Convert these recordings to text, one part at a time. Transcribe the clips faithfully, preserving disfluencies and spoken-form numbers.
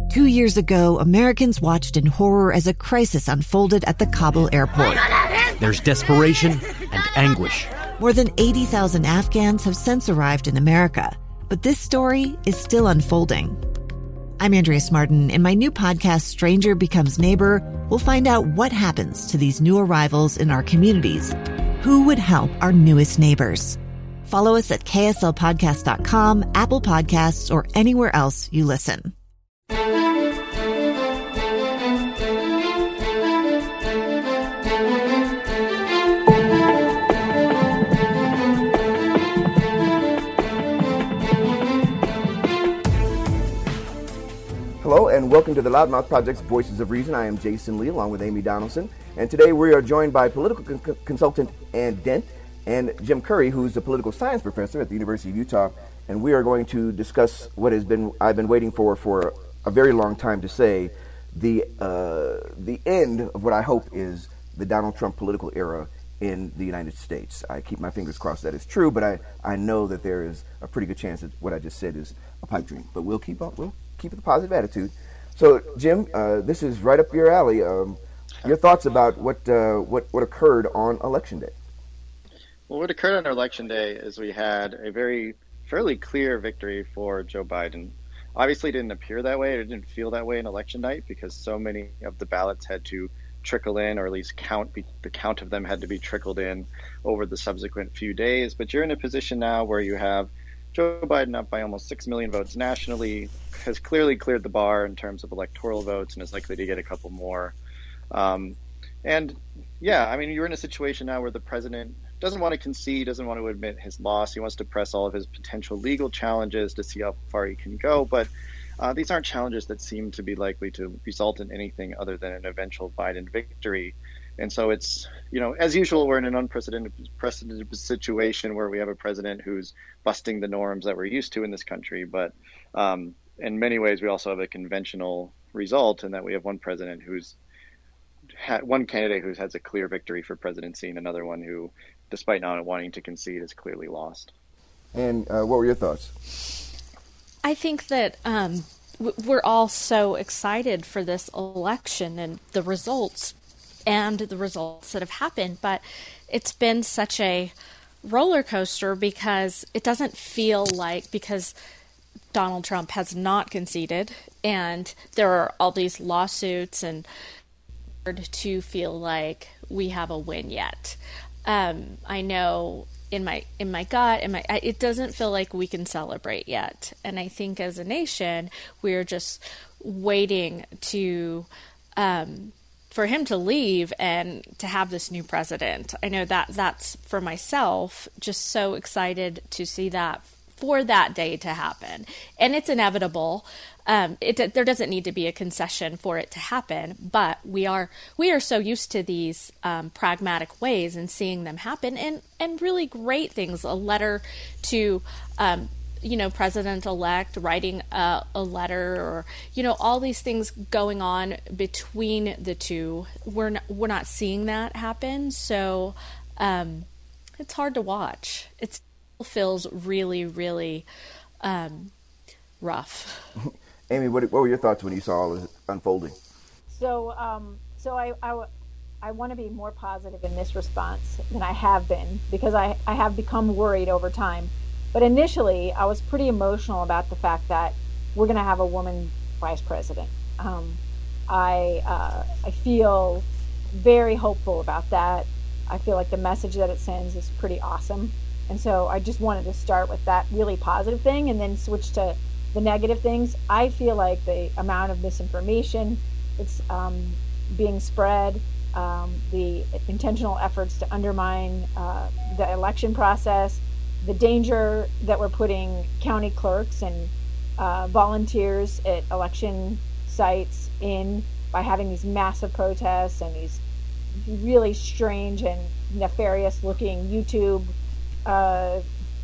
Two years ago, Americans watched in horror as a crisis unfolded at the Kabul airport. There's desperation and anguish. More than eighty thousand Afghans have since arrived in America, but this story is still unfolding. I'm Andrea Martin. In my new podcast, Stranger Becomes Neighbor, we'll find out what happens to these new arrivals in our communities. Who would help our newest neighbors? Follow us at K S L podcast dot com, Apple Podcasts, or anywhere else you listen. Hello and welcome to the Loudmouth Project's Voices of Reason. I am Jason Lee along with Amy Donaldson, and today we are joined by political con- consultant Ann Dent and Jim Curry, who's a political science professor at the University of Utah, and we are going to discuss what has been I've been waiting for for a very long time to say, the uh, the end of what I hope is the Donald Trump political era in the United States. I keep my fingers crossed that it's true, but I, I know that there is a pretty good chance that what I just said is a pipe dream. But we'll keep on we'll keep the positive attitude. So, Jim, uh, this is right up your alley. Um, your thoughts about what uh, what what occurred on Election Day? Well, what occurred on Election Day is we had a very fairly clear victory for Joe Biden. Obviously, it didn't appear that way. It didn't feel that way in election night because so many of the ballots had to trickle in, or at least count. The count of them had to be trickled in over the subsequent few days. But you're in a position now where you have Joe Biden up by almost six million votes nationally, has clearly cleared the bar in terms of electoral votes and is likely to get a couple more. Um, and yeah, I mean, you're in a situation now where the president doesn't want to concede, doesn't want to admit his loss. He wants to press all of his potential legal challenges to see how far he can go. But uh, these aren't challenges that seem to be likely to result in anything other than an eventual Biden victory. And so it's, you know, as usual, we're in an unprecedented precedented situation where we have a president who's busting the norms that we're used to in this country. But um, in many ways, we also have a conventional result in that we have one president who's had one candidate who has a clear victory for presidency and another one who, despite not wanting to concede, is clearly lost. And uh, what were your thoughts? I think that um, we're all so excited for this election and the results and the results that have happened, but it's been such a roller coaster because it doesn't feel like, because Donald Trump has not conceded and there are all these lawsuits, and to feel like we have a win yet. Um, I know in my in my gut, in my it doesn't feel like we can celebrate yet, and I think as a nation we're just waiting to. Um, for him to leave and to have this new president. I know that that's, for myself, just so excited to see that, for that day to happen. And it's inevitable. Um, it, there doesn't need to be a concession for it to happen, but we are we are so used to these um, pragmatic ways and seeing them happen, and, and really great things. A letter to um, you know, president-elect writing a, a letter, or, you know, all these things going on between the two. We're not, we're not seeing that happen. So um, it's hard to watch. It still feels really, really um, rough. Amy, what, what were your thoughts when you saw all this unfolding? So, um, so I, I, I want to be more positive in this response than I have been, because I, I have become worried over time. But initially, I was pretty emotional about the fact that we're going to have a woman vice president. Um, I uh, I feel very hopeful about that. I feel like the message that it sends is pretty awesome. And so I just wanted to start with that really positive thing and then switch to the negative things. I feel like the amount of misinformation that's um, being spread, um, the intentional efforts to undermine uh, the election process, the danger that we're putting county clerks and uh, volunteers at election sites in by having these massive protests and these really strange and nefarious looking YouTube uh,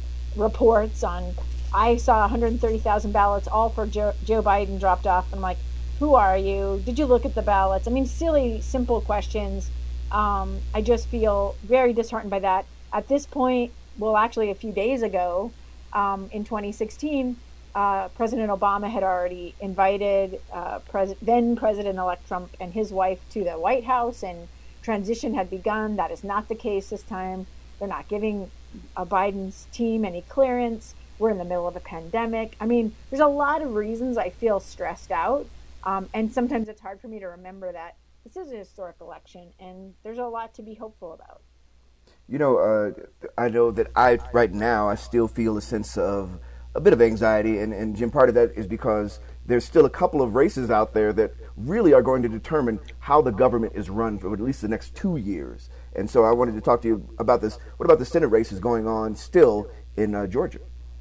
reports on, I saw one hundred thirty thousand ballots all for Joe, Joe Biden dropped off. I'm like, who are you? Did you look at the ballots? I mean, silly, simple questions. Um, I just feel very disheartened by that. At this point, well, actually a few days ago, um, in twenty sixteen, uh, President Obama had already invited uh, pres- then President-elect Trump and his wife to the White House, and transition had begun. That is not the case this time. They're not giving uh, Biden's team any clearance. We're in the middle of a pandemic. I mean, there's a lot of reasons I feel stressed out, um, and sometimes it's hard for me to remember that this is a historic election, and there's a lot to be hopeful about. You know, uh, I know that I, right now, I still feel a sense of a bit of anxiety, and, and Jim, part of that is because there's still a couple of races out there that really are going to determine how the government is run for at least the next two years. And so I wanted to talk to you about this. What about the Senate races going on still in uh, Georgia?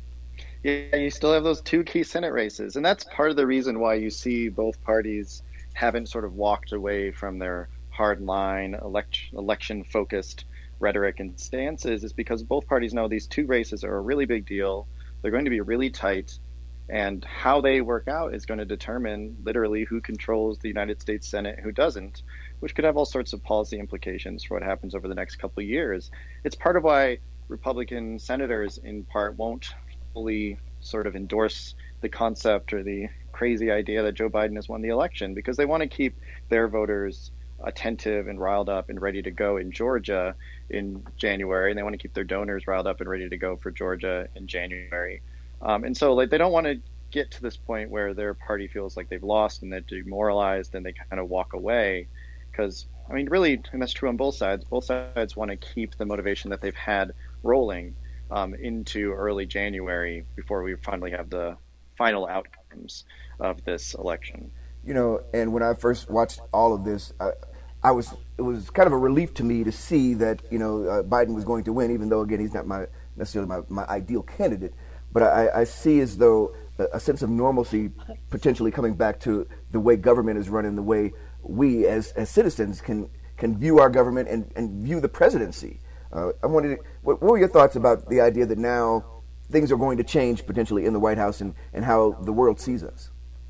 Yeah, you still have those two key Senate races, and that's part of the reason why you see both parties haven't sort of walked away from their hardline elect- election-focused rhetoric and stances, is because both parties know these two races are a really big deal. They're going to be really tight, and how they work out is going to determine literally who controls the United States Senate, who doesn't, which could have all sorts of policy implications for what happens over the next couple of years. It's part of why Republican senators, in part, won't fully sort of endorse the concept or the crazy idea that Joe Biden has won the election, because they want to keep their voters attentive and riled up and ready to go in Georgia in January, and they want to keep their donors riled up and ready to go for Georgia in January. Um, and so like, they don't want to get to this point where their party feels like they've lost and they're demoralized and they kind of walk away. Because, I mean, really, and that's true on both sides, both sides want to keep the motivation that they've had rolling um, into early January before we finally have the final outcomes of this election. You know, and when I first watched all of this, I, I was it was kind of a relief to me to see that, you know, uh, Biden was going to win, even though, again, he's not my necessarily my, my ideal candidate. But I, I see as though a, a sense of normalcy potentially coming back to the way government is run and the way we as, as citizens can can view our government and, and view the presidency. Uh, I wanted to, what, what were your thoughts about the idea that now things are going to change potentially in the White House and, and how the world sees us?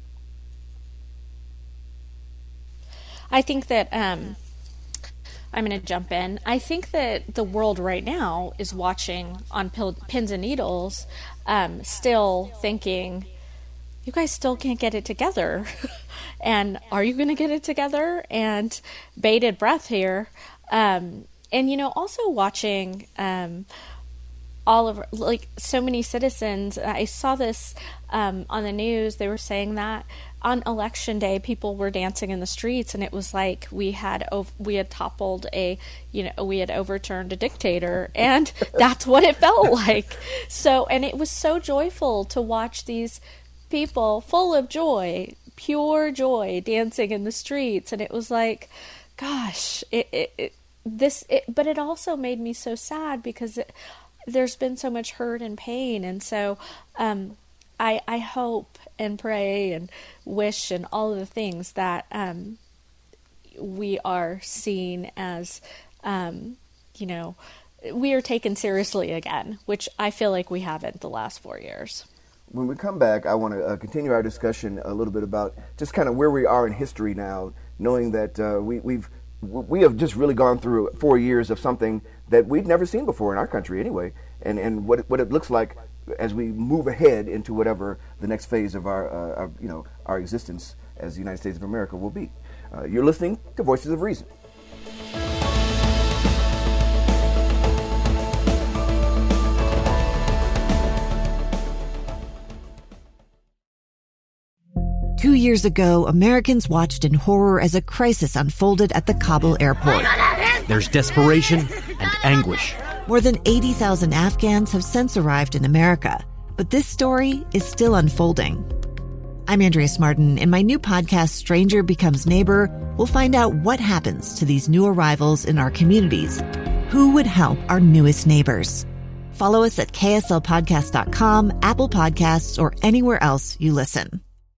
I think that um, I'm going to jump in. I think that the world right now is watching on pil- pins and needles, um, still thinking, you guys still can't get it together. And are you going to get it together? And bated breath here. Um, and, you know, also watching um, all of, like, so many citizens. I saw this um, on the news. They were saying that on election day, people were dancing in the streets, and it was like we had ov- we had toppled a, you know, we had overturned a dictator, and that's what it felt like. So, and it was so joyful to watch these people full of joy, pure joy, dancing in the streets, and it was like, gosh, it, it, it this, it, but it also made me so sad because it, there's been so much hurt and pain, and so um, I I hope and pray and wish and all of the things that um, we are seen as, um, you know, we are taken seriously again, which I feel like we haven't the last four years. When we come back, I want to uh, continue our discussion a little bit about just kind of where we are in history now, knowing that uh, we, we've we have just really gone through four years of something that we've never seen before in our country anyway, and, and what, what it looks like as we move ahead into whatever the next phase of our, uh, our you know, our existence as the United States of America will be. Uh, you're listening to Voices of Reason. Two years ago, Americans watched in horror as a crisis unfolded at the Kabul airport. There's desperation and anguish. More than eighty thousand Afghans have since arrived in America, but this story is still unfolding. I'm Andrea Smartin. In my new podcast, Stranger Becomes Neighbor, we'll find out what happens to these new arrivals in our communities. Who would help our newest neighbors? Follow us at K S L podcast dot com, Apple Podcasts, or anywhere else you listen.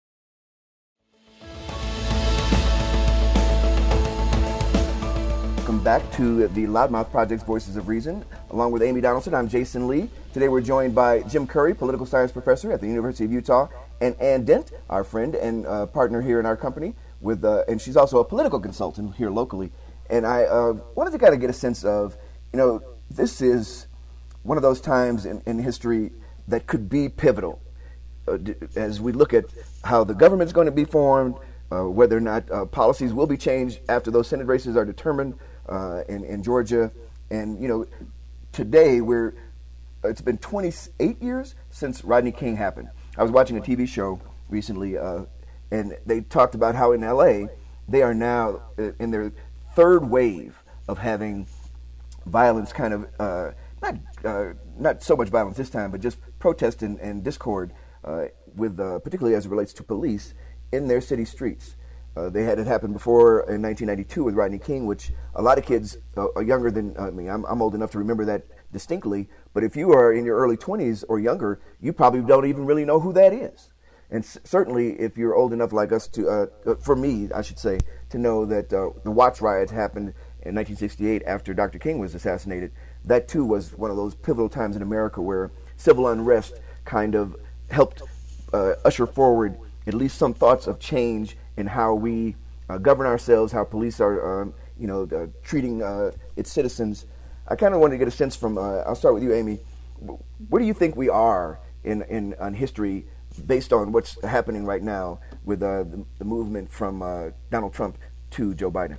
Welcome back to the Loudmouth Project's Voices of Reason. Along with Amy Donaldson, I'm Jason Lee. Today we're joined by Jim Curry, political science professor at the University of Utah, and Ann Dent, our friend and uh, partner here in our company, with, uh, and she's also a political consultant here locally. And I uh, wanted to kind of get a sense of, you know, this is one of those times in, in history that could be pivotal. uh, as we look at how the government's going to be formed, uh, whether or not uh, policies will be changed after those Senate races are determined uh, in, in Georgia. And, you know, today we're, it's been twenty-eight years since Rodney King happened. I was watching a T V show recently, uh, and they talked about how in L A they are now in their third wave of having violence, kind of uh, not uh, not so much violence this time, but just protest and, and discord, uh, with uh, particularly as it relates to police in their city streets. Uh, they had it happen before in nineteen ninety-two with Rodney King, which a lot of kids uh, are younger than I mean. I'm, I'm old enough to remember that distinctly, but if you are in your early twenties or younger, you probably don't even really know who that is. And c- certainly, if you're old enough like us to, uh, for me, I should say, to know that uh, the Watts riots happened in nineteen sixty-eight after Doctor King was assassinated, that too was one of those pivotal times in America where civil unrest kind of helped uh, usher forward at least some thoughts of change in how we uh, govern ourselves, how police are, um, you know, uh, treating uh, its citizens. I kind of wanted to get a sense from, uh, I'll start with you, Amy. Where do you think we are in, in on history based on what's happening right now with uh, the, the movement from uh, Donald Trump to Joe Biden?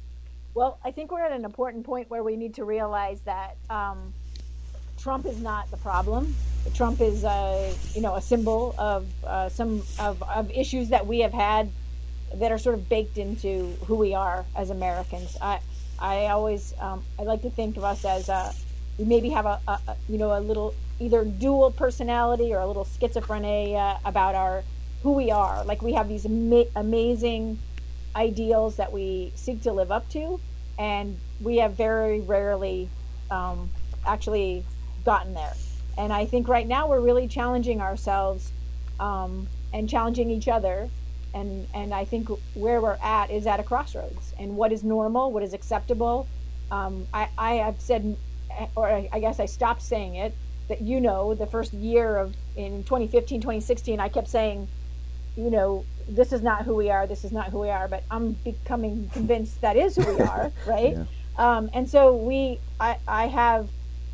Well, I think we're at an important point where we need to realize that um, Trump is not the problem. Trump is, uh, you know, a symbol of uh, some of, of issues that we have had that are sort of baked into who we are as Americans. I, I always, um, I like to think of us as uh, we maybe have a, a, a, you know, a little either dual personality or a little schizophrenia about our who we are. Like we have these ama- amazing ideals that we seek to live up to, and we have very rarely um, actually gotten there. And I think right now we're really challenging ourselves um, and challenging each other. And and I think where we're at is at a crossroads. And what is normal, what is acceptable? Um, I, I have said, or I guess I stopped saying it, that, you know, the first year of, in twenty fifteen, twenty sixteen, I kept saying, you know, this is not who we are, this is not who we are, but I'm becoming convinced that is who we are, right? Yeah. Um, and so we, I, I have,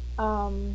um,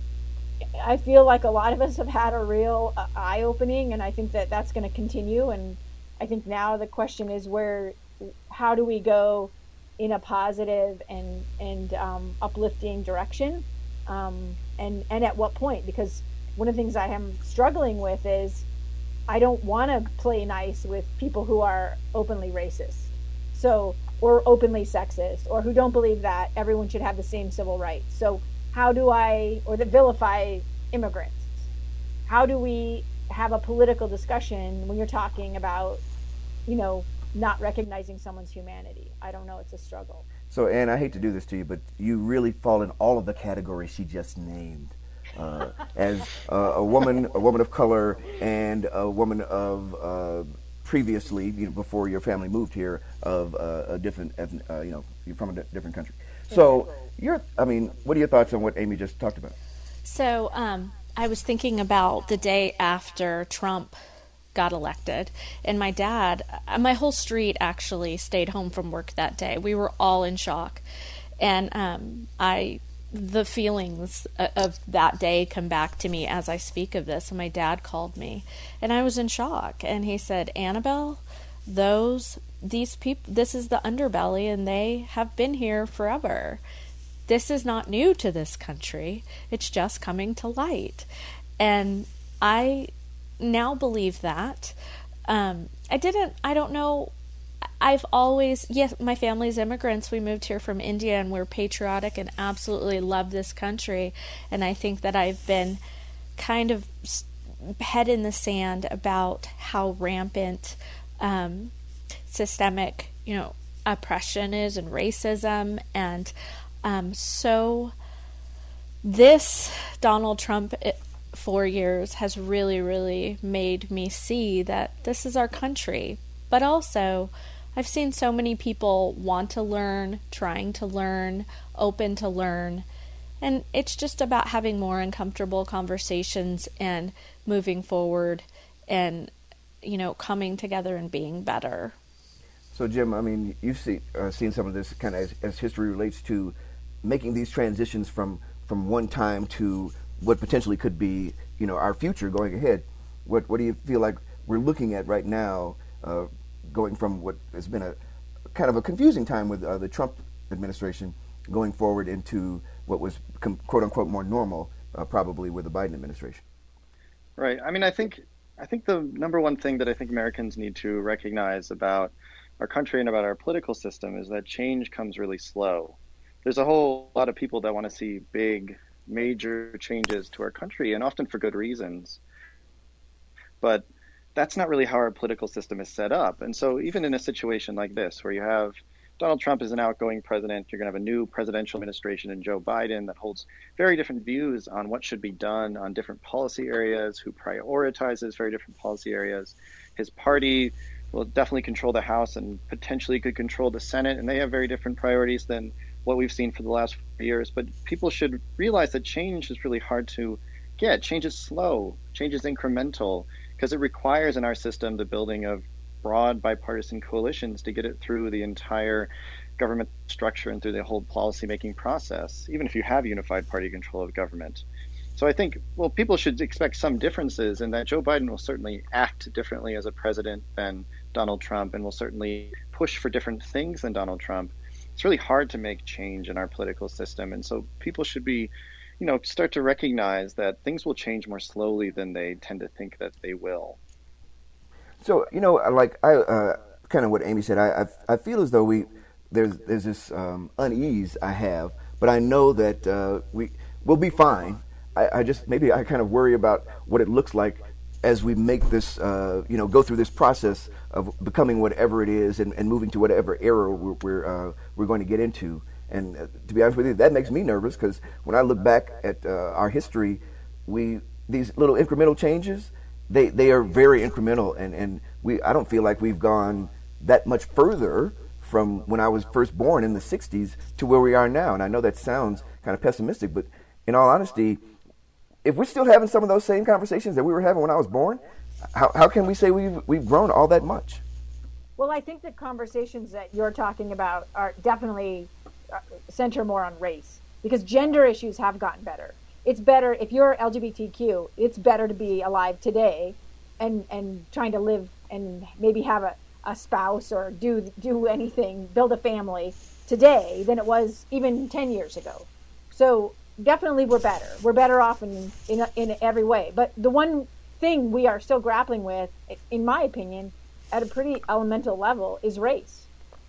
I feel like a lot of us have had a real uh, eye-opening, and I think that that's going to continue. And I think now the question is where, how do we go in a positive and and um, uplifting direction, um, and and at what point? Because one of the things I am struggling with is I don't want to play nice with people who are openly racist, so or openly sexist, or who don't believe that everyone should have the same civil rights. So how do I, or that vilify immigrants? How do we have a political discussion when you're talking about, you know, not recognizing someone's humanity? I don't know. It's a struggle. So, Ann, I hate to do this to you, but you really fall in all of the categories she just named. Uh, as uh, a woman, a woman of color, and a woman of uh, previously, you know, before your family moved here, of uh, a different, uh, you know, you're from a di- different country. So, you're, I mean, what are your thoughts on what Amy just talked about? So, um, I was thinking about the day after Trump got elected, and my dad, my whole street actually stayed home from work that day. We were all in shock, and um, I, the feelings of that day come back to me as I speak of this. And my dad called me, and I was in shock, and he said, "Annabelle, those these people, this is the underbelly, and they have been here forever. This is not new to this country. It's just coming to light." And I now believe that. Um, I didn't, I don't know, I've always, yes, my family's immigrants. We moved here from India, and we're patriotic and absolutely love this country. And I think that I've been kind of head in the sand about how rampant um, systemic, you know, oppression is and racism. And um, so this Donald Trump four years has really, really made me see that this is our country. But also, I've seen so many people want to learn, trying to learn, open to learn. And it's just about having more uncomfortable conversations and moving forward and, you know, coming together and being better. So, Jim, I mean, you've see, uh, seen some of this kind of as, as history relates to making these transitions from, from one time to what potentially could be, you know, our future going ahead. What what do you feel like we're looking at right now, uh, going from what has been a kind of a confusing time with uh, the Trump administration going forward into what was quote unquote more normal, uh, probably with the Biden administration? Right. I mean, I think I think the number one thing that I think Americans need to recognize about our country and about our political system is that change comes really slow. There's a whole lot of people that want to see big, major changes to our country, and often for good reasons. But that's not really how our political system is set up. And so even in a situation like this, where you have Donald Trump is an outgoing president, you're going to have a new presidential administration in Joe Biden that holds very different views on what should be done on different policy areas, who prioritizes very different policy areas. His party will definitely control the House and potentially could control the Senate, and they have very different priorities than what we've seen for the last few years. But people should realize that change is really hard to get. Change is slow, change is incremental, because it requires in our system the building of broad bipartisan coalitions to get it through the entire government structure and through the whole policymaking process, even if you have unified party control of government. So I think, well, people should expect some differences, and that Joe Biden will certainly act differently as a president than Donald Trump, and will certainly push for different things than Donald Trump. It's really hard to make change in our political system, and so people should be, you know, start to recognize that things will change more slowly than they tend to think that they will. So, you know, like I uh, kind of what Amy said, I, I I feel as though we there's there's this um, unease I have, but I know that uh, we will be fine. I, I just maybe I kind of worry about what it looks like as we make this, uh, you know, go through this process of becoming whatever it is and, and moving to whatever era we're we're, uh, we're going to get into. And uh, to be honest with you, that makes me nervous, because when I look back at uh, our history, we these little incremental changes, they, they are very incremental, and, and we I don't feel like we've gone that much further from when I was first born in the sixties to where we are now. And I know that sounds kind of pessimistic, but in all honesty, if we're still having some of those same conversations that we were having when I was born, how how can we say we've we've grown all that much? Well, I think the conversations that you're talking about are definitely center more on race, because gender issues have gotten better. It's better if you're L G B T Q, it's better to be alive today and and trying to live and maybe have a, a spouse or do do anything, build a family today than it was even ten years ago. So definitely we're better. We're better off in in, in every way. But the one thing we are still grappling with, in my opinion, at a pretty elemental level, is race.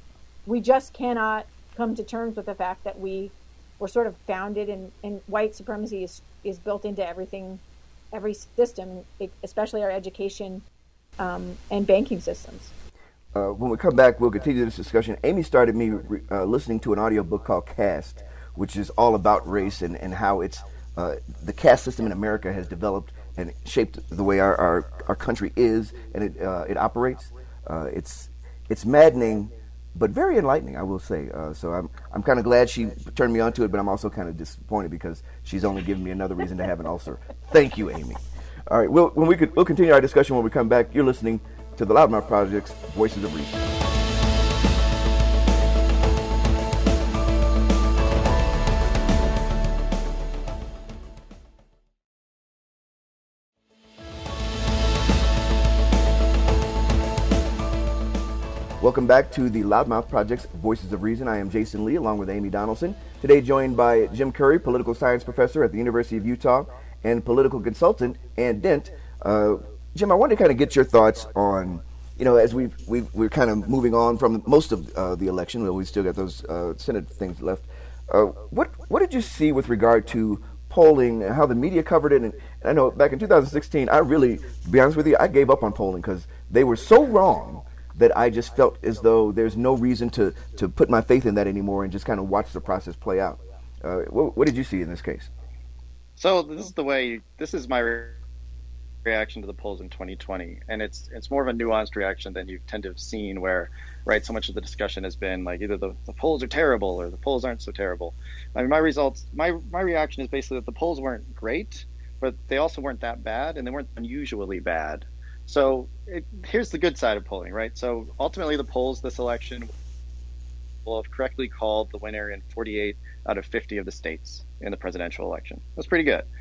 We just cannot come to terms with the fact that we were sort of founded in, in white supremacy is, is built into everything, every system, especially our education um, and banking systems. Uh, when we come back, we'll continue this discussion. Amy started me uh, listening to an audiobook called Caste, which is all about race and, and how it's uh, the caste system in America has developed and shaped the way our, our, our country is and it uh, it operates. Uh, it's it's maddening, but very enlightening, I will say. Uh, so I'm I'm kind of glad she turned me onto it, but I'm also kind of disappointed because she's only given me another reason to have an ulcer. Thank you, Amy. All right, we'll, when we could, we'll continue our discussion when we come back. You're listening to the Loudmouth Project's Voices of Reason. Welcome back to the Loudmouth Project's Voices of Reason. I am Jason Lee, along with Amy Donaldson. Today joined by Jim Curry, political science professor at the University of Utah, and political consultant Ann Dent. Uh, Jim, I wanted to kind of get your thoughts on, you know, as we've, we've, we're kind of moving on from most of uh, the election, though we still got those uh, Senate things left. Uh, what what did you see with regard to polling, how the media covered it? And, and I know back in two thousand sixteen, I really, to be honest with you, I gave up on polling because they were so wrong that I just felt as though there's no reason to, to put my faith in that anymore and just kind of watch the process play out. Uh, what, what did you see in this case? So this is the way, this is my re- reaction to the polls in twenty twenty. And it's it's more of a nuanced reaction than you tend to have seen where, right, so much of the discussion has been like either the, the polls are terrible or the polls aren't so terrible. I mean, my results, my, my reaction is basically that the polls weren't great, but they also weren't that bad and they weren't unusually bad. So it, here's the good side of polling, right? So ultimately the polls this election will have correctly called the winner in forty-eight out of fifty of the states in the presidential election. That's pretty good.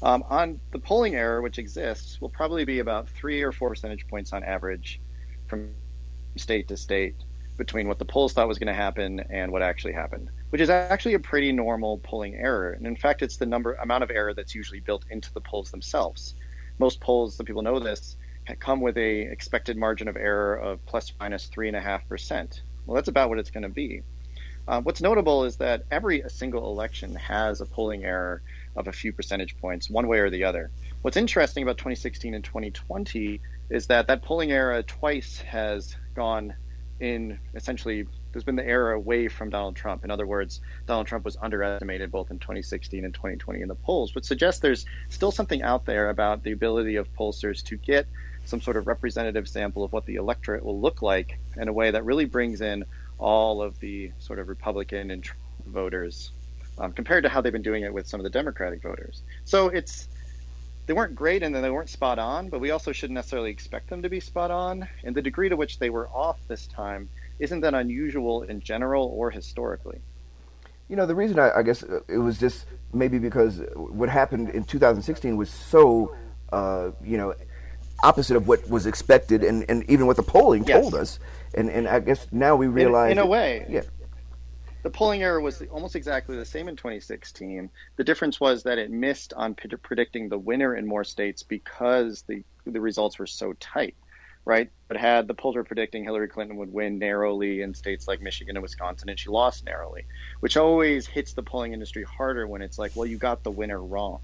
Um, on the polling error, which exists, will probably be about three or four percentage points on average from state to state between what the polls thought was going to happen and what actually happened, which is actually a pretty normal polling error. And in fact, it's the number amount of error that's usually built into the polls themselves. Most polls, some people know this, come with a expected margin of error of plus or minus three and a half percent. Well, that's about what it's going to be. Uh, what's notable is that every single election has a polling error of a few percentage points, one way or the other. What's interesting about twenty sixteen and twenty twenty is that that polling error twice has gone in, essentially, there's been the error away from Donald Trump. In other words, Donald Trump was underestimated both in twenty sixteen and twenty twenty in the polls, which suggests there's still something out there about the ability of pollsters to get some sort of representative sample of what the electorate will look like in a way that really brings in all of the sort of Republican and Trump voters um, compared to how they've been doing it with some of the Democratic voters. So it's they weren't great and then they weren't spot on, but we also shouldn't necessarily expect them to be spot on. And the degree to which they were off this time isn't that unusual in general or historically. You know, the reason I, I guess it was just maybe because what happened in two thousand sixteen was so, uh, you know, opposite of what was expected and, and even what the polling yes. told us. And and I guess now we realize... In, in a way. That, yeah. The polling error was almost exactly the same in twenty sixteen. The difference was that it missed on p- predicting the winner in more states because the the results were so tight, right? But had the polls were predicting Hillary Clinton would win narrowly in states like Michigan and Wisconsin, and she lost narrowly, which always hits the polling industry harder when it's like, well, you got the winner wrong.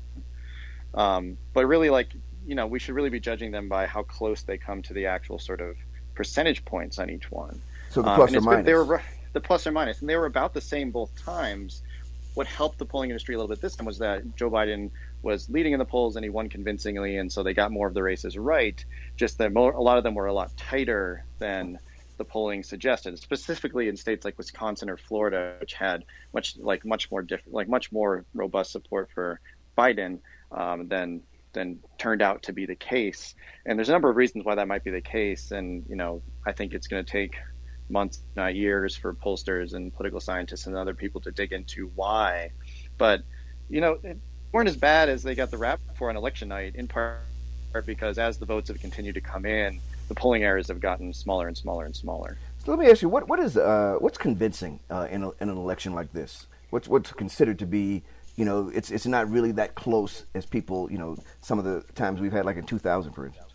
Um, but really, like, you know, we should really be judging them by how close they come to the actual sort of percentage points on each one. So the plus um, or minus. They were, the plus or minus, and they were about the same both times. What helped the polling industry a little bit this time was that Joe Biden was leading in the polls and he won convincingly, and so they got more of the races right. Just that more, a lot of them were a lot tighter than the polling suggested, specifically in states like Wisconsin or Florida, which had much like much more different, like much more robust support for Biden um, than than turned out to be the case. And there's a number of reasons why that might be the case. And you know, I think it's going to take months, not years, for pollsters and political scientists and other people to dig into why. But, you know, it weren't as bad as they got the rap for on election night, in part because as the votes have continued to come in, the polling errors have gotten smaller and smaller and smaller. So let me ask you, what what is uh, what's convincing uh, in, a, in an election like this? What's what's considered to be, you know, it's it's not really that close as people, you know, some of the times we've had, like in two thousand, for instance.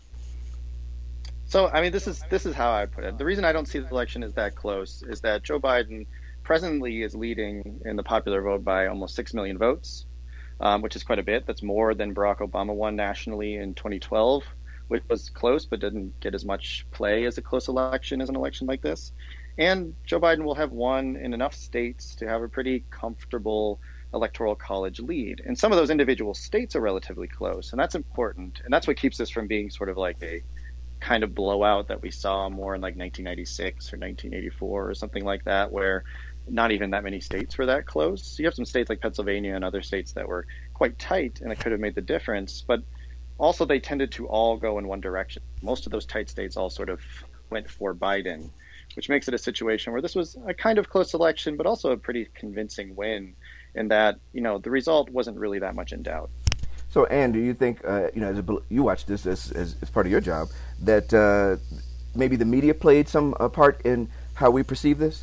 So, I mean, this is this is how I put it. The reason I don't see the election as that close is that Joe Biden presently is leading in the popular vote by almost six million votes, um, which is quite a bit. That's more than Barack Obama won nationally in twenty twelve, which was close but didn't get as much play as a close election as an election like this. And Joe Biden will have won in enough states to have a pretty comfortable electoral college lead. And some of those individual states are relatively close, and that's important. And that's what keeps this from being sort of like a kind of blowout that we saw more in like nineteen ninety-six or nineteen eighty-four or something like that, where not even that many states were that close. You have some states like Pennsylvania and other states that were quite tight, and it could have made the difference. But also they tended to all go in one direction. Most of those tight states all sort of went for Biden, which makes it a situation where this was a kind of close election, but also a pretty convincing win in that, you know, the result wasn't really that much in doubt. So, Ann, do you think, uh, you know, as a, you watch this as, as, as part of your job, that uh, maybe the media played some uh, part in how we perceive this?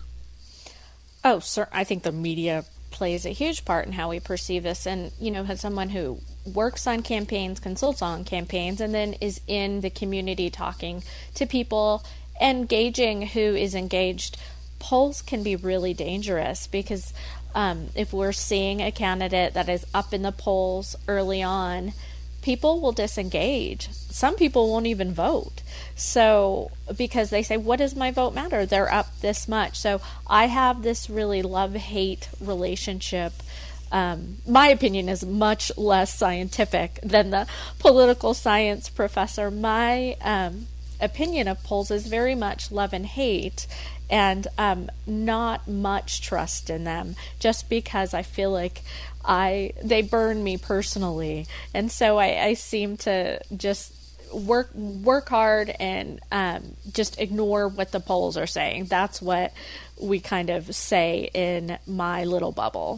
Oh, sir, I think the media plays a huge part in how we perceive this. And, you know, as someone who works on campaigns, consults on campaigns, and then is in the community talking to people, engaging who is engaged, polls can be really dangerous because Um, if we're seeing a candidate that is up in the polls early on, people will disengage. Some people won't even vote. So, because they say, what does my vote matter? They're up this much. So I have this really love-hate relationship. Um, my opinion is much less scientific than the political science professor. My um, opinion of polls is very much love and hate, and um, not much trust in them, just because I feel like I they burn me personally, and so I, I seem to just work work hard and um, just ignore what the polls are saying. That's what we kind of say in my little bubble.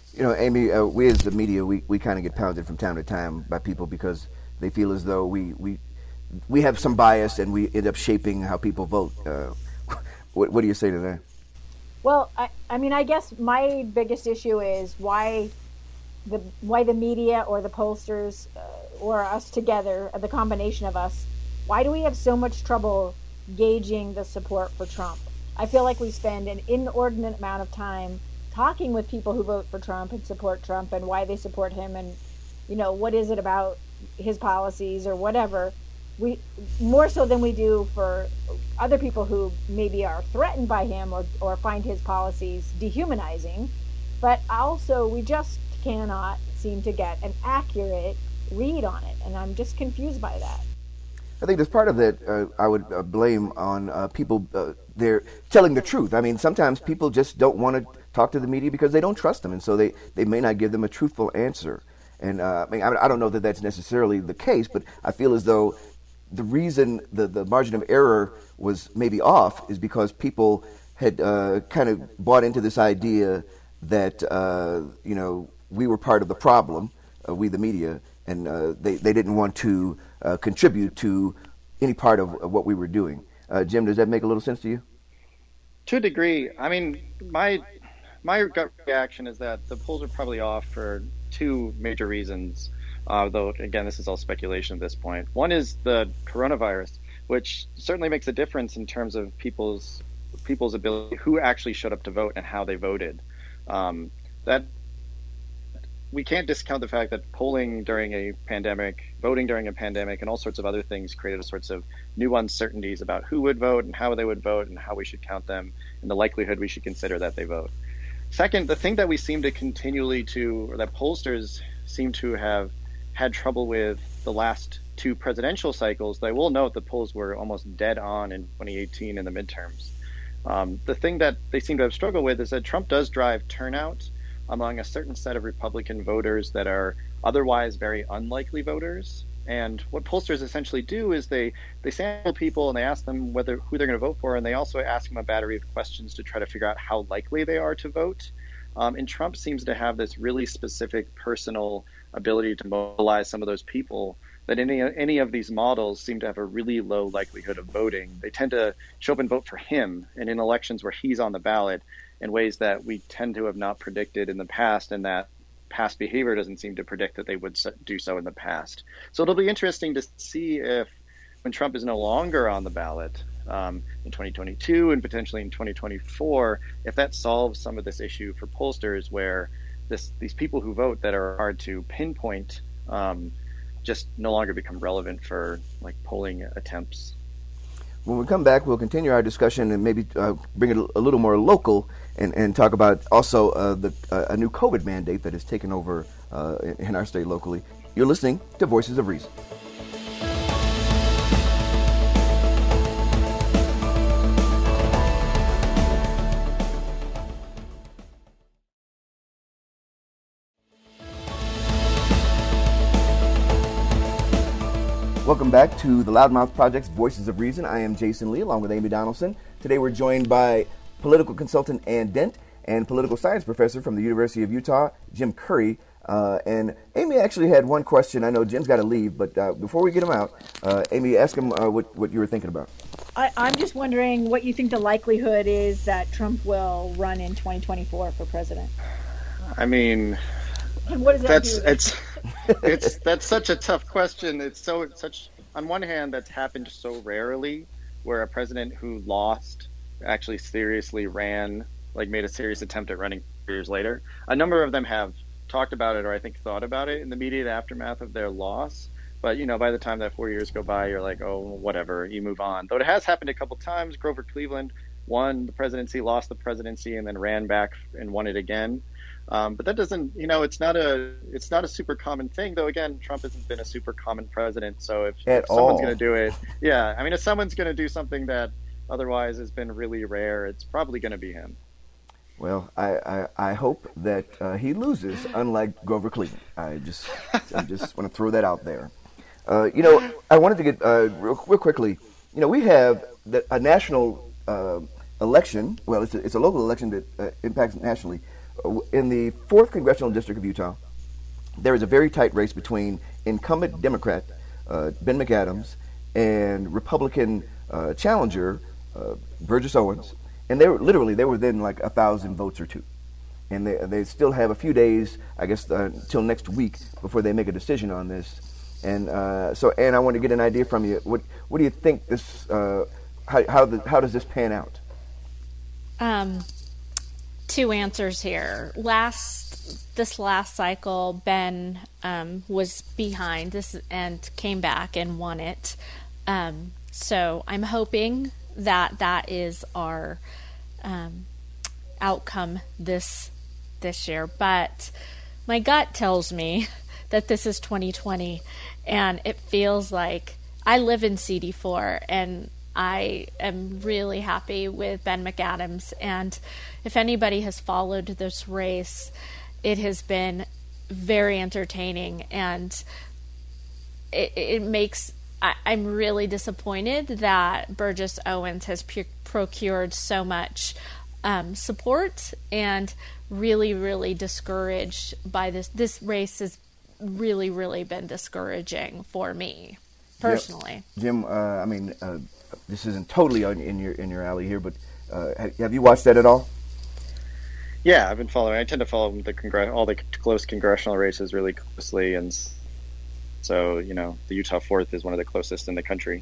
You know, Amy, uh, we as the media, we, we kind of get pounded from time to time by people because they feel as though we we, we have some bias and we end up shaping how people vote. Uh, what, what do you say to that? Well, I, I mean, I guess my biggest issue is why the why the media or the pollsters uh, or us together, the combination of us, why do we have so much trouble gauging the support for Trump? I feel like we spend an inordinate amount of time talking with people who vote for Trump and support Trump and why they support him and, you know, what is it about his policies or whatever. We more so than we do for other people who maybe are threatened by him or, or find his policies dehumanizing. But also we just cannot seem to get an accurate read on it. And I'm just confused by that. I think there's part of that uh, I would uh, blame on uh, people. Uh, they're telling the truth. I mean, sometimes people just don't want to talk to the media because they don't trust them, and so they, they may not give them a truthful answer. And uh, I mean, I, I don't know that that's necessarily the case, but I feel as though the reason the, the margin of error was maybe off is because people had uh, kind of bought into this idea that uh, you know we were part of the problem, uh, we the media, and uh, they they didn't want to uh, contribute to any part of, of what we were doing. Uh, Jim, does that make a little sense to you? To a degree. I mean, my my gut reaction is that the polls are probably off for two major reasons. Uh, though, again, this is all speculation at this point. One is the coronavirus, which certainly makes a difference in terms of people's people's ability, who actually showed up to vote and how they voted. Um, that we can't discount the fact that polling during a pandemic, voting during a pandemic, and all sorts of other things created a sorts of new uncertainties about who would vote and how they would vote and how we should count them and the likelihood we should consider that they vote. Second, the thing that we seem to continually to, or that pollsters seem to have had trouble with the last two presidential cycles, I will note the polls were almost dead on in twenty eighteen in the midterms. Um, the thing that they seem to have struggled with is that Trump does drive turnout among a certain set of Republican voters that are otherwise very unlikely voters. And what pollsters essentially do is they, they sample people and they ask them whether who they're going to vote for, and they also ask them a battery of questions to try to figure out how likely they are to vote. Um, and Trump seems to have this really specific personal ability to mobilize some of those people that any any of these models seem to have a really low likelihood of voting. They tend to show up and vote for him, and in elections where he's on the ballot, in ways that we tend to have not predicted in the past, and that past behavior doesn't seem to predict that they would do so in the past. So it'll be interesting to see if, when Trump is no longer on the ballot um, in twenty twenty-two and potentially in twenty twenty-four, if that solves some of this issue for pollsters, where this these people who vote that are hard to pinpoint um, just no longer become relevant for like polling attempts. When we come back, we'll continue our discussion and maybe uh, bring it a little more local and, and talk about also uh, the uh, a new COVID mandate that has taken over uh, in our state locally. You're listening to Voices of Reason. Welcome back to the Loudmouth Project's Voices of Reason. I am Jason Lee, along with Amy Donaldson. Today we're joined by political consultant Ann Dent and political science professor from the University of Utah, Jim Curry. Uh, and Amy actually had one question. I know Jim's got to leave, but uh, before we get him out, uh, Amy, ask him uh, what, what you were thinking about. I, I'm just wondering what you think the likelihood is that Trump will run in twenty twenty-four for president. I mean, and what does that that's do? it's it's that's such a tough question. It's so it's such on one hand that's happened so rarely, where a president who lost actually seriously ran, like made a serious attempt at running years later. A number of them have talked about it, or I think thought about it in the immediate aftermath of their loss. But you know, by the time that four years go by, you're like, oh, whatever, you move on. Though it has happened a couple times. Grover Cleveland won the presidency, lost the presidency, and then ran back and won it again. Um, but that doesn't, you know, it's not a, it's not a super common thing. Though again, Trump hasn't been a super common president. So if, if someone's going to do it, yeah, I mean, if someone's going to do something that otherwise has been really rare, it's probably going to be him. Well, I, I, I hope that uh, he loses, unlike Grover Cleveland. I just I just want to throw that out there. Uh, you know, I wanted to get uh, real, real quickly. You know, we have the, a national uh, election. Well, it's a, it's a local election that uh, impacts nationally. in the fourth Congressional District of Utah, there is a very tight race between incumbent Democrat uh, Ben McAdams and Republican uh, challenger uh, Burgess Owens, and they were literally they were within like a thousand votes or two, and they they still have a few days, I guess, uh, till next week before they make a decision on this. And uh, so, Ann, I want to get an idea from you. What what do you think this? Uh, how how, the, how does this pan out? Um, two answers here. Last this last cycle, Ben um, was behind this and came back and won it. Um, so I'm hoping that that is our um, outcome this this year. But my gut tells me that this is twenty twenty, and it feels like I live in C D four, and I am really happy with Ben McAdams. And if anybody has followed this race, it has been very entertaining, and it, it makes I, I'm really disappointed that Burgess Owens has pu- procured so much um, support, and really, really discouraged by this. This race has really, really been discouraging for me personally. Yep. Jim, uh, I mean, uh, this isn't totally on, in your in your alley here, but uh, have, have you watched that at all? Yeah, I've been following. I tend to follow the congr- all the close congressional races really closely, and so you know, the Utah fourth is one of the closest in the country.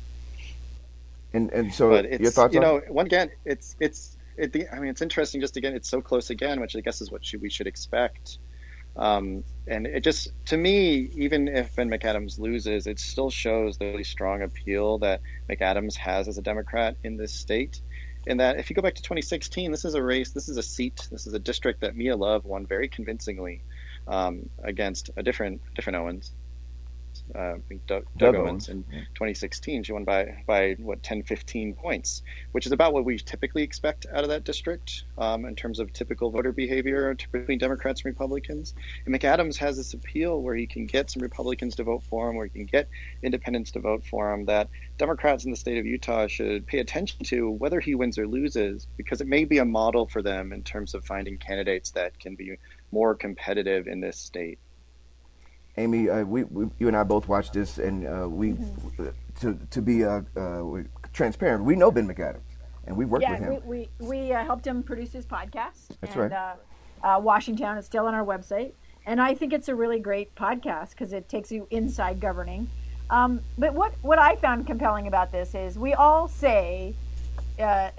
And and so, but it's, your thoughts? You on know, it? one again, it's it's it. The, I mean, it's interesting. Just again, it's so close again, which I guess is what should, we should expect. Um, and it just, to me, even if Ben McAdams loses, it still shows the really strong appeal that McAdams has as a Democrat in this state. In that, if you go back to twenty sixteen, this is a race, this is a seat, this is a district that Mia Love won very convincingly um, against a different different Owens. Uh, Doug, Doug, Doug Owens in yeah. twenty sixteen. She won by, by what, ten, fifteen points, which is about what we typically expect out of that district um, in terms of typical voter behavior between Democrats and Republicans. And McAdams has this appeal where he can get some Republicans to vote for him, where he can get independents to vote for him, that Democrats in the state of Utah should pay attention to whether he wins or loses, because it may be a model for them in terms of finding candidates that can be more competitive in this state. Amy, uh, we, we, you and I both watched this, and uh, we, mm-hmm. to to be uh, uh, transparent, we know Ben McAdams, and we worked yeah, with him. we we, we uh, helped him produce his podcast. That's and, right. Uh, uh, Washington is still on our website, and I think it's a really great podcast because it takes you inside governing. Um, but what what I found compelling about this is we all say uh, uh,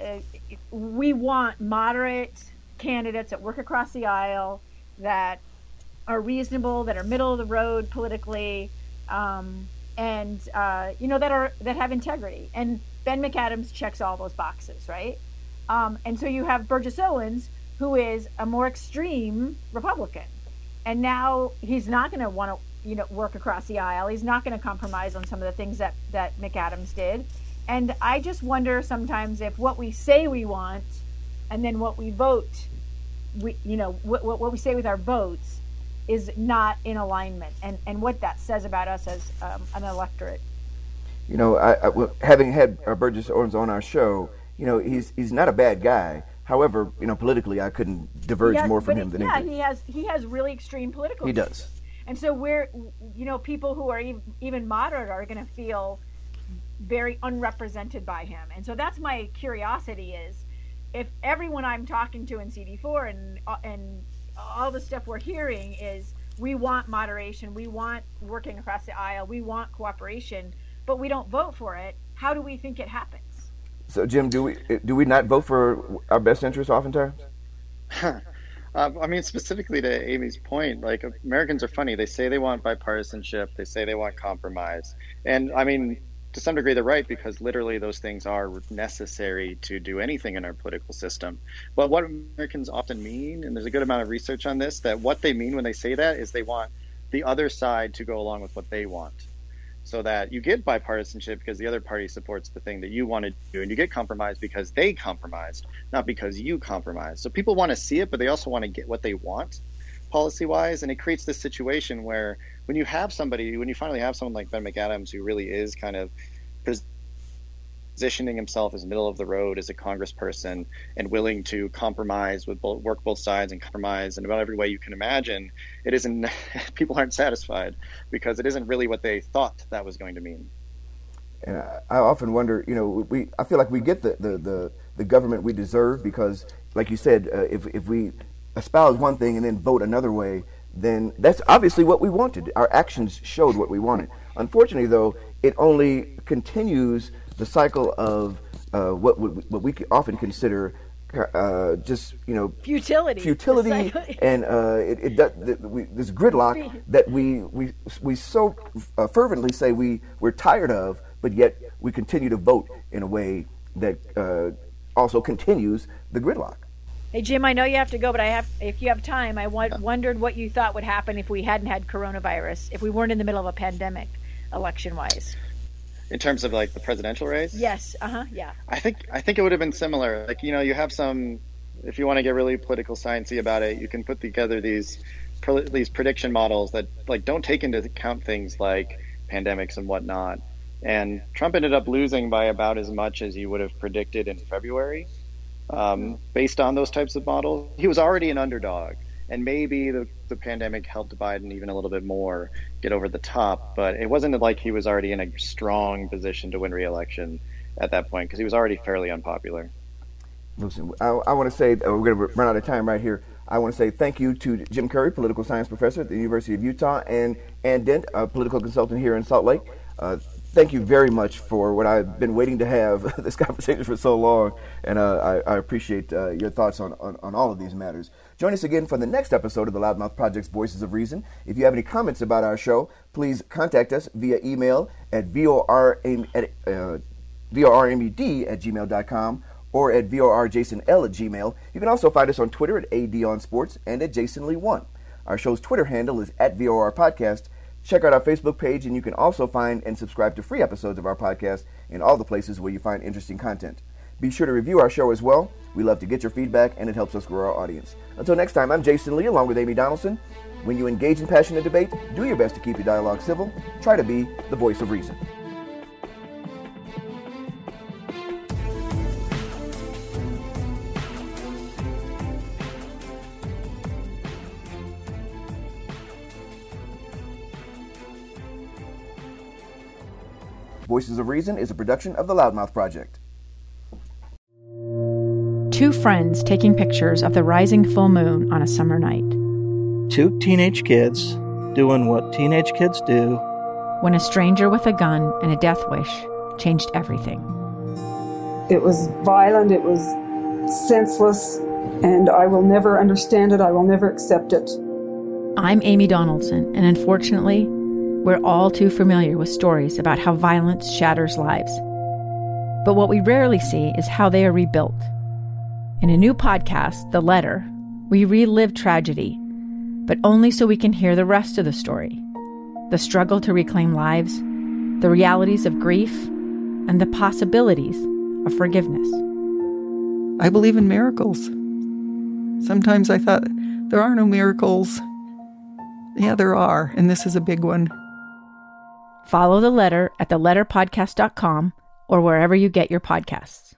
we want moderate candidates that work across the aisle, that are reasonable, that are middle of the road politically, um, and uh, you know that are that have integrity. And Ben McAdams checks all those boxes, right? Um, and so you have Burgess Owens, who is a more extreme Republican, and now he's not going to want to, you know, work across the aisle. He's not going to compromise on some of the things that that McAdams did. And I just wonder sometimes if what we say we want, and then what we vote, we you know what what we say with our votes, is not in alignment, and, and what that says about us as um, an electorate. You know, I, I, well, having had uh, Burgess Owens on our show, you know, he's he's not a bad guy. However, you know, politically, I couldn't diverge has, more from him he, than yeah, he did. he has he has really extreme political He views. does. And so we're, you know, people who are even, even moderate are going to feel very unrepresented by him. And so that's my curiosity is, if everyone I'm talking to in C D four and and all the stuff we're hearing is, we want moderation, we want working across the aisle, we want cooperation, but we don't vote for it, how do we think it happens? So, Jim, do we do we not vote for our best interests oftentimes? uh, I mean, specifically to Amy's point, like, Americans are funny. They say they want bipartisanship, they say they want compromise. And I mean, to some degree, they're right, because literally those things are necessary to do anything in our political system. But what Americans often mean, and there's a good amount of research on this, that what they mean when they say that is they want the other side to go along with what they want. So that you get bipartisanship because the other party supports the thing that you want to do, and you get compromise because they compromised, not because you compromised. So people want to see it, but they also want to get what they want policy-wise, and it creates this situation where when you have somebody, when you finally have someone like Ben McAdams who really is kind of positioning himself as middle of the road as a congressperson and willing to compromise with both, work both sides and compromise in about every way you can imagine, it isn't, people aren't satisfied because it isn't really what they thought that was going to mean. And I, I often wonder, you know, we I feel like we get the, the, the, the government we deserve because, like you said, uh, if if we espouse one thing and then vote another way, then that's obviously what we wanted. Our actions showed what we wanted. Unfortunately, though, it only continues the cycle of uh, what what we often consider uh, just you know futility, futility, and uh, it, it does, we, this gridlock that we we we so uh, fervently say we we're tired of, but yet we continue to vote in a way that uh, also continues the gridlock. Hey, Jim, I know you have to go, but I have, if you have time, I w- wondered what you thought would happen if we hadn't had coronavirus, if we weren't in the middle of a pandemic, election-wise. In terms of like the presidential race? Yes. Uh-huh. Yeah. I think I think it would have been similar. Like, you know, you have some, if you want to get really political sciencey about it, you can put together these these prediction models that like don't take into account things like pandemics and whatnot. And Trump ended up losing by about as much as you would have predicted in February. Um, based on those types of models, he was already an underdog, and maybe the, the pandemic helped Biden even a little bit more get over the top, but it wasn't like he was already in a strong position to win re-election at that point because he was already fairly unpopular. Listen, I, I want to say, uh, we're going to run out of time right here. I want to say thank you to Jim Curry, political science professor at the University of Utah, and Ann Dent, a political consultant here in Salt Lake. Uh, Thank you very much for what I've been waiting to have, this conversation for so long, and uh, I, I appreciate uh, your thoughts on, on, on all of these matters. Join us again for the next episode of the Loudmouth Project's Voices of Reason. If you have any comments about our show, please contact us via email at vormed at, uh, vormed at gmail dot com or at vorjasonl at gmail. You can also find us on Twitter at adonsports and at jasonlee one. Our show's Twitter handle is at vorpodcast. Check out our Facebook page, and you can also find and subscribe to free episodes of our podcast in all the places where you find interesting content. Be sure to review our show as well. We love to get your feedback, and it helps us grow our audience. Until next time, I'm Jason Lee, along with Amy Donaldson. When you engage in passionate debate, do your best to keep your dialogue civil. Try to be the voice of reason. Voices of Reason is a production of the Loudmouth Project. Two friends taking pictures of the rising full moon on a summer night. Two teenage kids doing what teenage kids do. When a stranger with a gun and a death wish changed everything. It was violent, it was senseless, and I will never understand it, I will never accept it. I'm Amy Donaldson, and unfortunately, we're all too familiar with stories about how violence shatters lives. But what we rarely see is how they are rebuilt. In a new podcast, The Letter, we relive tragedy, but only so we can hear the rest of the story. The struggle to reclaim lives, the realities of grief, and the possibilities of forgiveness. I believe in miracles. Sometimes I thought, there are no miracles. Yeah, there are, and this is a big one. Follow The Letter at the letter podcast dot com or wherever you get your podcasts.